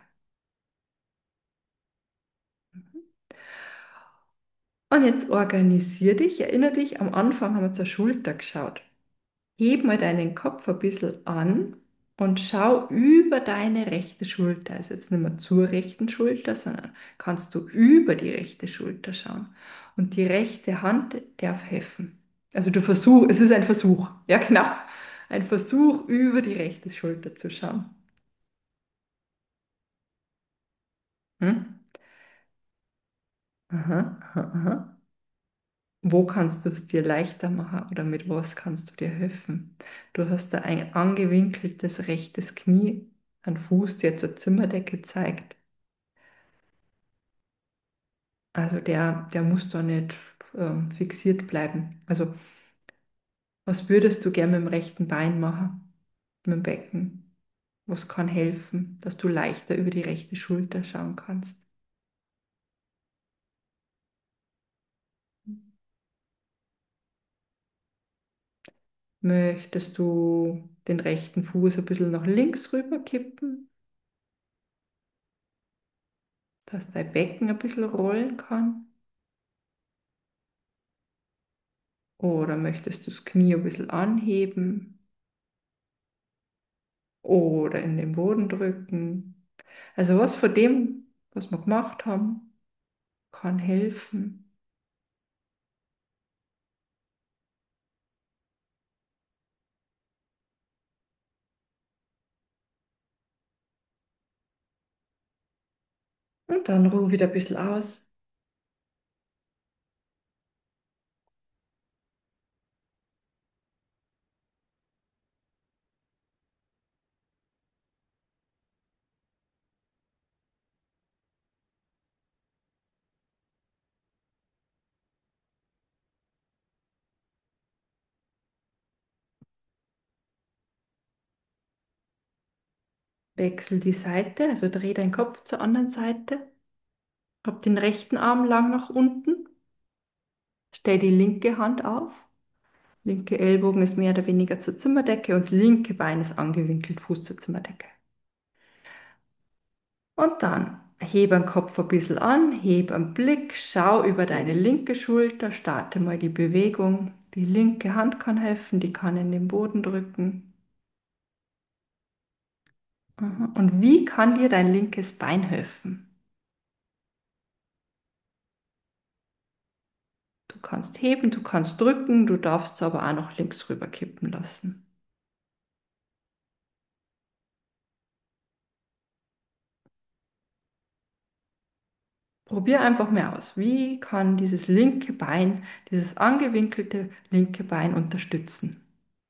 Und jetzt organisier dich, erinnere dich, am Anfang haben wir zur Schulter geschaut. Heb mal deinen Kopf ein bisschen an und schau über deine rechte Schulter. Also jetzt nicht mehr zur rechten Schulter, sondern kannst du über die rechte Schulter schauen. Und die rechte Hand darf helfen. Also du Versuch, es ist ein Versuch. Ja, genau. Ein Versuch, über die rechte Schulter zu schauen. Hm? Aha, aha, aha. Wo kannst du es dir leichter machen oder mit was kannst du dir helfen? Du hast da ein angewinkeltes rechtes Knie, ein Fuß, der zur Zimmerdecke zeigt. Also der, der muss da nicht ähm, fixiert bleiben. Also was würdest du gern mit dem rechten Bein machen, mit dem Becken? Was kann helfen, dass du leichter über die rechte Schulter schauen kannst? Möchtest du den rechten Fuß ein bisschen nach links rüber kippen, dass dein Becken ein bisschen rollen kann? Oder möchtest du das Knie ein bisschen anheben oder in den Boden drücken? Also was von dem, was wir gemacht haben, kann helfen. Und dann ruh wieder ein bisschen aus. Wechsel die Seite, also dreh deinen Kopf zur anderen Seite. Hab den rechten Arm lang nach unten. Stell die linke Hand auf. Linke Ellbogen ist mehr oder weniger zur Zimmerdecke und das linke Bein ist angewinkelt, Fuß zur Zimmerdecke. Und dann heb den Kopf ein bisschen an, heb einen Blick, schau über deine linke Schulter, starte mal die Bewegung. Die linke Hand kann helfen, die kann in den Boden drücken. Aha. Und wie kann dir dein linkes Bein helfen? Du kannst heben, du kannst drücken, du darfst es aber auch noch links rüber kippen lassen. Probier einfach mehr aus. Wie kann dieses linke Bein, dieses angewinkelte linke Bein unterstützen?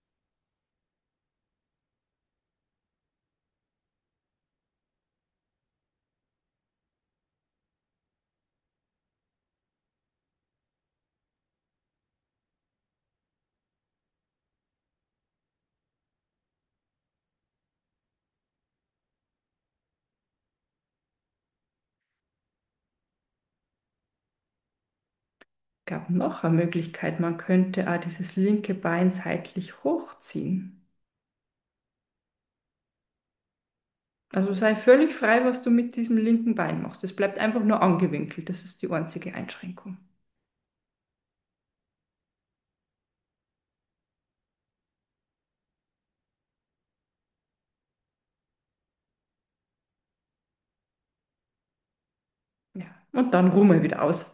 Gab noch eine Möglichkeit, man könnte auch dieses linke Bein seitlich hochziehen. Also sei völlig frei, was du mit diesem linken Bein machst. Es bleibt einfach nur angewinkelt. Das ist die einzige Einschränkung. Ja. Und dann ruh mal wieder aus.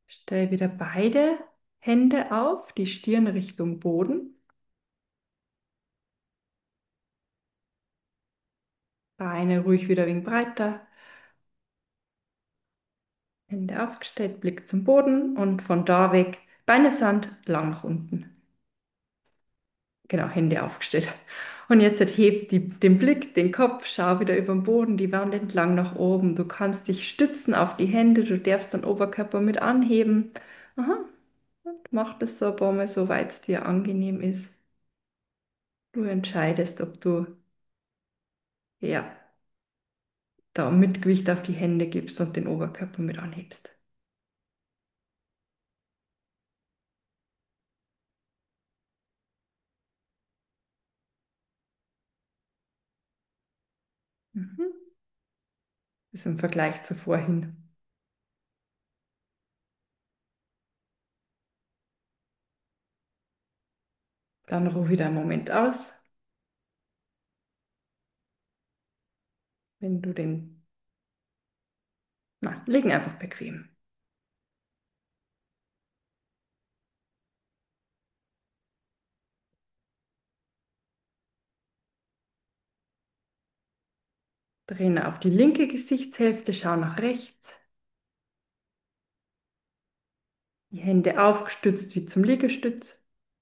Stell wieder beide Hände auf, die Stirn Richtung Boden. Beine ruhig wieder ein wenig breiter. Hände aufgestellt, Blick zum Boden und von da weg Beine sanft lang nach unten. Genau, Hände aufgestellt. Und jetzt halt heb die, den Blick, den Kopf, schau wieder über den Boden, die Wand entlang nach oben. Du kannst dich stützen auf die Hände, du darfst deinen Oberkörper mit anheben. Aha, und mach das so ein paar Mal, soweit es dir angenehm ist. Du entscheidest, ob du ja, da mit Gewicht auf die Hände gibst und den Oberkörper mit anhebst. Mhm. Das ist im Vergleich zu vorhin. Dann ruh wieder einen Moment aus, wenn du den, na, liegen einfach bequem. Drehen auf die linke Gesichtshälfte, schau nach rechts. Die Hände aufgestützt wie zum Liegestütz.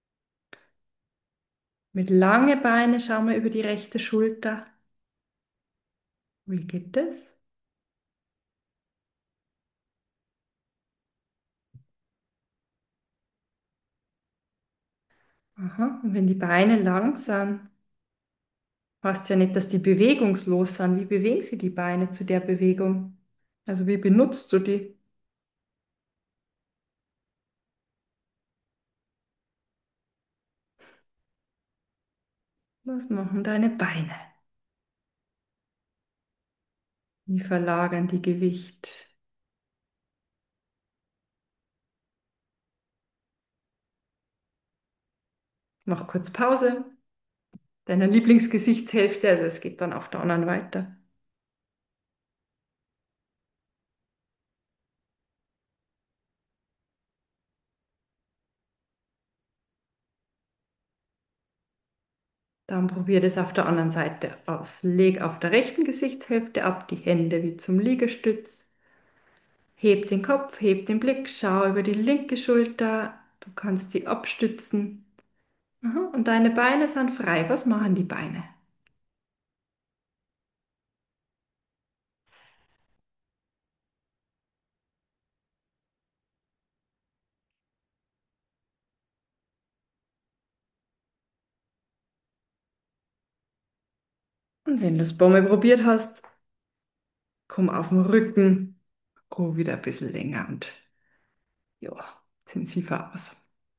Mit lange Beine schau mal über die rechte Schulter. Wie geht das? Aha. Und wenn die Beine lang sind, heißt ja nicht, dass die bewegungslos sind. Wie bewegen sie die Beine zu der Bewegung? Also wie benutzt du die? Was machen deine Beine? Wie verlagern die Gewicht? Mach kurz Pause. Deiner Lieblingsgesichtshälfte, also es geht dann auf der anderen weiter. Dann probier das auf der anderen Seite aus. Leg auf der rechten Gesichtshälfte ab, die Hände wie zum Liegestütz. Heb den Kopf, heb den Blick, schau über die linke Schulter. Du kannst die abstützen. Aha, und deine Beine sind frei. Was machen die Beine? Und wenn du es Bommel probiert hast, komm auf den Rücken, ruh wieder ein bisschen länger und ja, intensiver aus.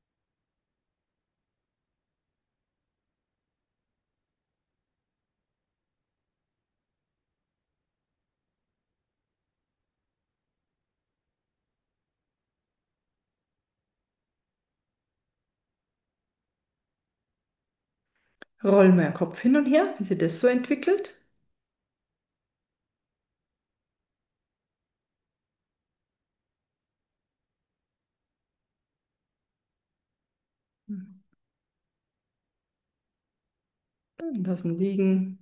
Roll mal den Kopf hin und her, wie sich das so entwickelt. Dann lassen liegen.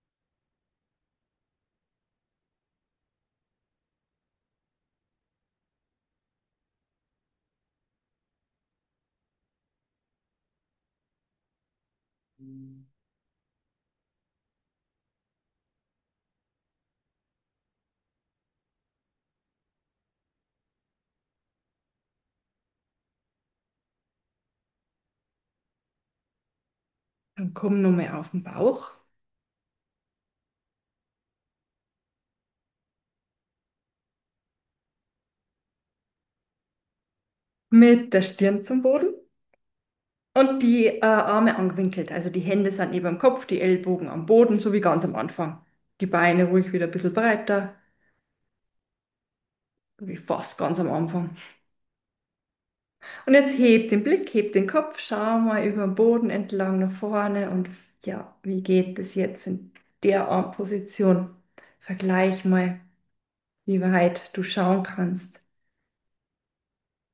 Dann komm nochmal auf den Bauch. Mit der Stirn zum Boden und die äh, Arme angewinkelt. Also die Hände sind neben dem Kopf, die Ellbogen am Boden, so wie ganz am Anfang. Die Beine ruhig wieder ein bisschen breiter, wie fast ganz am Anfang. Und jetzt heb den Blick, heb den Kopf, schau mal über den Boden entlang nach vorne und ja, wie geht es jetzt in der Armposition? Vergleich mal, wie weit du schauen kannst.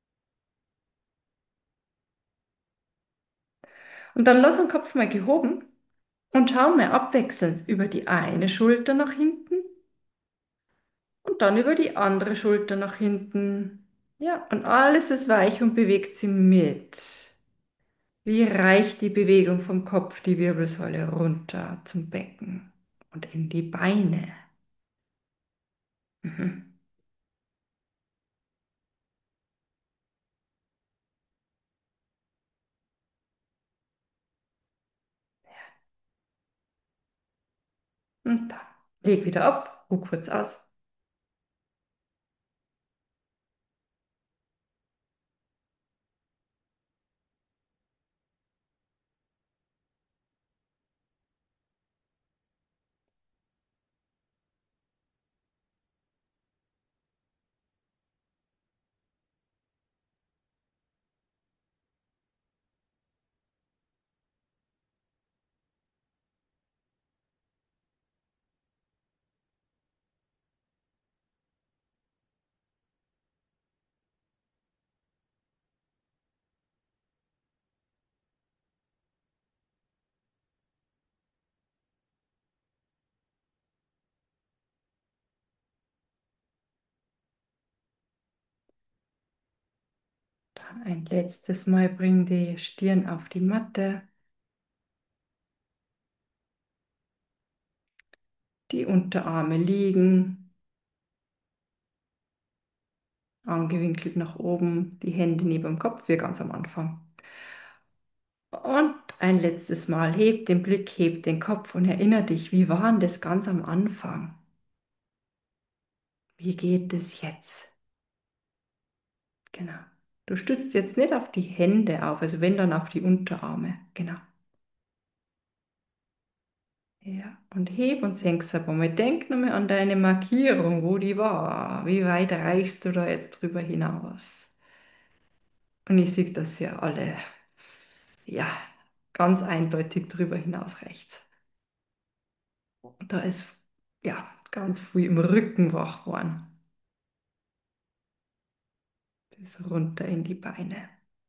Und dann lass den Kopf mal gehoben und schau mal abwechselnd über die eine Schulter nach hinten und dann über die andere Schulter nach hinten. Ja, und alles ist weich und bewegt sie mit. Wie reicht die Bewegung vom Kopf, die Wirbelsäule runter zum Becken und in die Beine. Mhm. Und dann leg wieder ab, ruh kurz aus. Dann ein letztes Mal bring die Stirn auf die Matte, die Unterarme liegen, angewinkelt nach oben, die Hände neben dem Kopf, wie ganz am Anfang. Und ein letztes Mal, heb den Blick, heb den Kopf und erinnere dich, wie war denn das ganz am Anfang? Wie geht es jetzt? Genau. Du stützt jetzt nicht auf die Hände auf, also wenn dann auf die Unterarme. Genau. Ja, und heb und senk's aber mal. Denk nochmal an deine Markierung, wo die war. Wie weit reichst du da jetzt drüber hinaus? Und ich sehe das ja alle, ja, ganz eindeutig drüber hinaus rechts. Da ist, ja, ganz viel im Rücken wach geworden. Bis runter in die Beine.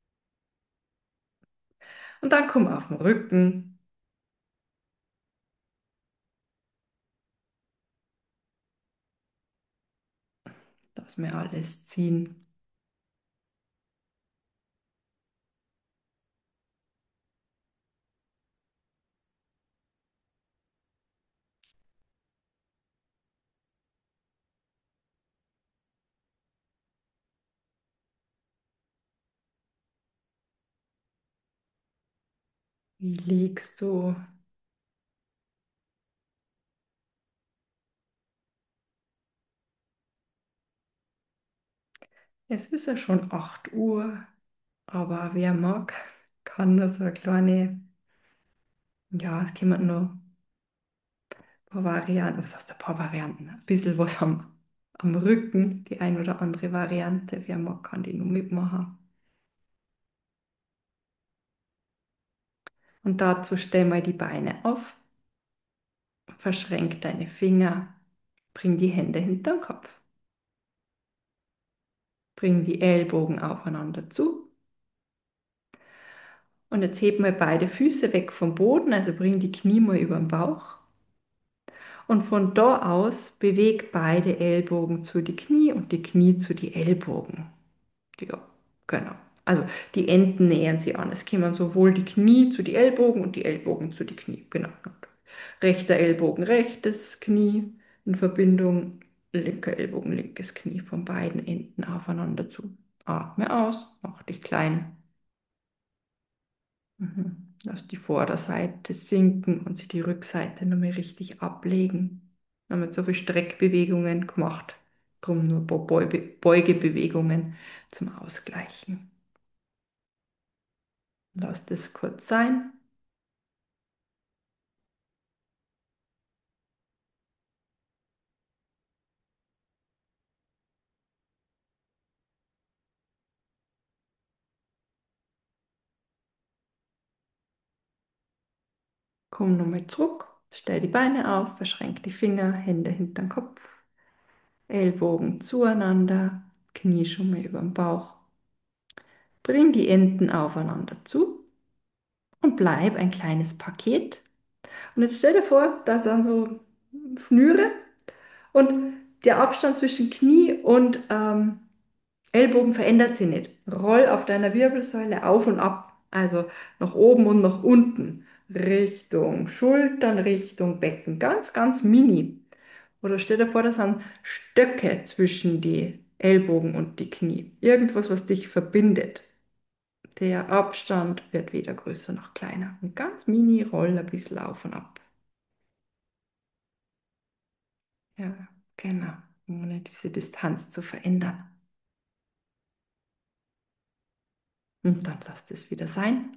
Und dann komm auf den Rücken. Lass mir alles ziehen. Wie liegst du? Es ist ja schon acht Uhr, aber wer mag, kann nur so eine kleine, ja, es kommen noch ein paar Varianten, was heißt ein paar Varianten? Ein bisschen was am, am Rücken, die ein oder andere Variante. Wer mag, kann die nur mitmachen. Und dazu stell mal die Beine auf, verschränk deine Finger, bring die Hände hinter den Kopf, bring die Ellbogen aufeinander zu. Und jetzt heb mal beide Füße weg vom Boden, also bring die Knie mal über den Bauch. Und von da aus beweg beide Ellbogen zu die Knie und die Knie zu die Ellbogen. Ja, genau. Also die Enden nähern sie an. Es kommen sowohl die Knie zu die Ellbogen und die Ellbogen zu die Knie. Genau. Rechter Ellbogen, rechtes Knie in Verbindung, linker Ellbogen, linkes Knie von beiden Enden aufeinander zu. Atme aus, mach dich klein. Mhm. Lass die Vorderseite sinken und sie die Rückseite nochmal richtig ablegen. Wir haben jetzt so viele Streckbewegungen gemacht, drum nur ein paar Beuge- Beugebewegungen zum Ausgleichen. Lass das kurz sein. Komm nochmal zurück. Stell die Beine auf, verschränk die Finger, Hände hinter den Kopf, Ellbogen zueinander, Knie schon mal über den Bauch. Bring die Enden aufeinander zu und bleib ein kleines Paket. Und jetzt stell dir vor, da sind so Schnüre und der Abstand zwischen Knie und ähm, Ellbogen verändert sich nicht. Roll auf deiner Wirbelsäule auf und ab, also nach oben und nach unten, Richtung Schultern, Richtung Becken, ganz, ganz mini. Oder stell dir vor, da sind Stöcke zwischen die Ellbogen und die Knie. Irgendwas, was dich verbindet. Der Abstand wird weder größer noch kleiner. Und ganz mini roll ein bisschen auf und ab. Ja, genau. Ohne diese Distanz zu verändern. Und dann lass es wieder sein.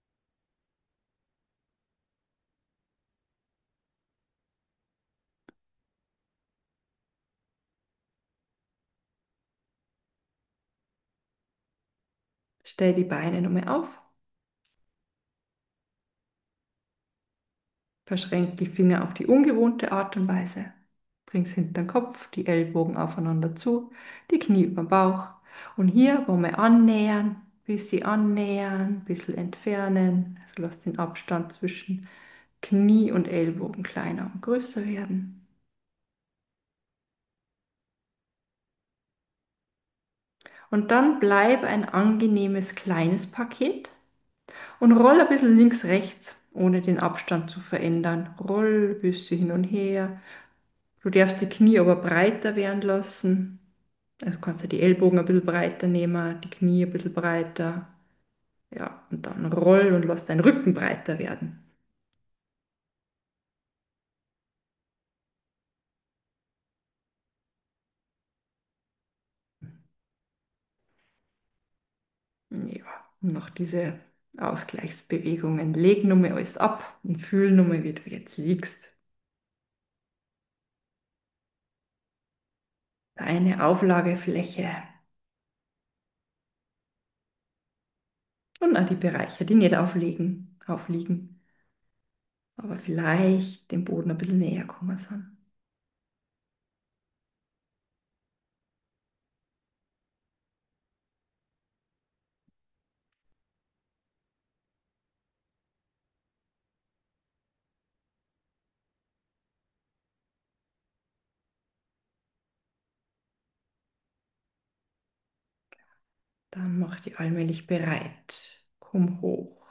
Stell die Beine nochmal auf. Verschränk die Finger auf die ungewohnte Art und Weise. Bring's hinter den Kopf, die Ellbogen aufeinander zu, die Knie über den Bauch. Und hier wollen wir annähern, bisschen annähern, bisschen entfernen. Also lass den Abstand zwischen Knie und Ellbogen kleiner und größer werden. Und dann bleib ein angenehmes kleines Paket und roll ein bisschen links, rechts, ohne den Abstand zu verändern. Roll ein bisschen hin und her. Du darfst die Knie aber breiter werden lassen. Also kannst du die Ellbogen ein bisschen breiter nehmen, die Knie ein bisschen breiter. Ja, und dann roll und lass deinen Rücken breiter werden. Ja, und noch diese Ausgleichsbewegungen. Leg nur mal alles ab und fühl nur mal, wie du jetzt liegst. Deine Auflagefläche und auch die Bereiche, die nicht aufliegen, aufliegen, aber vielleicht dem Boden ein bisschen näher kommen sind. Dann mach dich allmählich bereit. Komm hoch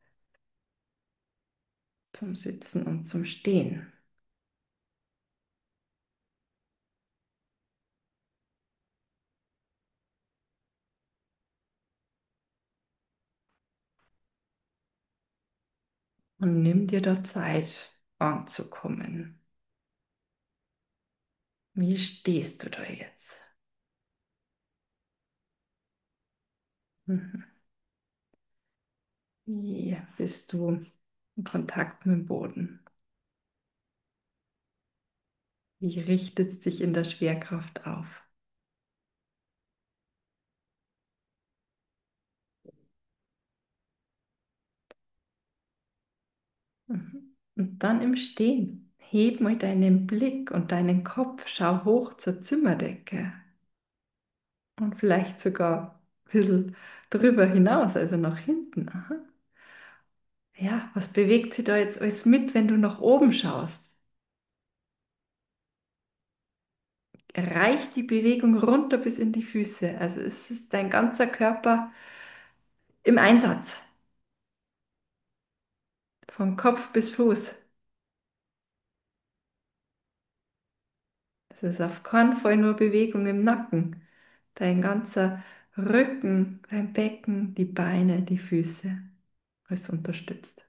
zum Sitzen und zum Stehen. Und nimm dir da Zeit anzukommen. Wie stehst du da jetzt? Mhm. Wie bist du in Kontakt mit dem Boden? Wie richtet es sich in der Schwerkraft auf? Mhm. Und dann im Stehen. Heb mal deinen Blick und deinen Kopf, schau hoch zur Zimmerdecke und vielleicht sogar ein bisschen drüber hinaus, also nach hinten. Aha. Ja, was bewegt sich da jetzt alles mit, wenn du nach oben schaust? Reicht die Bewegung runter bis in die Füße. Also es ist dein ganzer Körper im Einsatz, von Kopf bis Fuß. Es ist auf keinen Fall nur Bewegung im Nacken. Dein ganzer Rücken, dein Becken, die Beine, die Füße, alles unterstützt.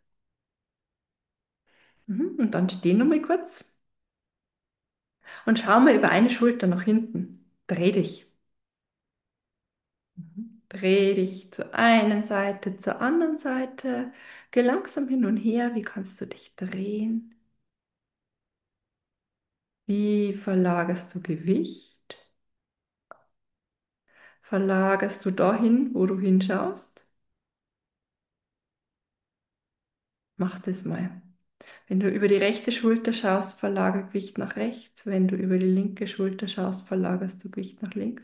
Mhm. Und dann steh noch mal kurz und schau mal über eine Schulter nach hinten. Dreh dich. Mhm. Dreh dich zur einen Seite, zur anderen Seite. Geh langsam hin und her. Wie kannst du dich drehen? Wie verlagerst du Gewicht? Verlagerst du dahin, wo du hinschaust? Mach das mal. Wenn du über die rechte Schulter schaust, verlager Gewicht nach rechts. Wenn du über die linke Schulter schaust, verlagerst du Gewicht nach links.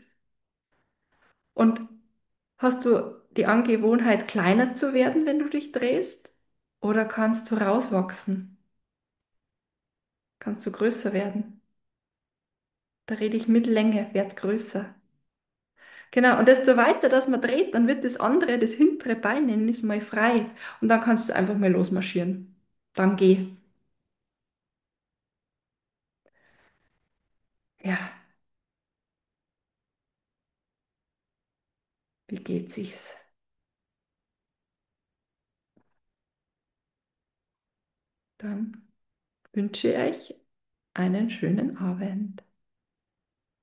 Und hast du die Angewohnheit, kleiner zu werden, wenn du dich drehst? Oder kannst du rauswachsen? Kannst du größer werden? Da rede ich mit Länge, werd größer. Genau, und desto weiter das man dreht, dann wird das andere, das hintere Bein, nennen ist mal frei. Und dann kannst du einfach mal losmarschieren. Dann geh. Ja, wie geht sich's? Dann wünsche ich euch einen schönen Abend.